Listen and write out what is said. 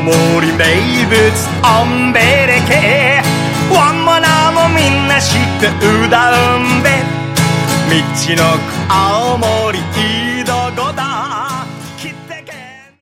森名物おんべれ系ワンマナもみんな知ってうだうんべ道のく青森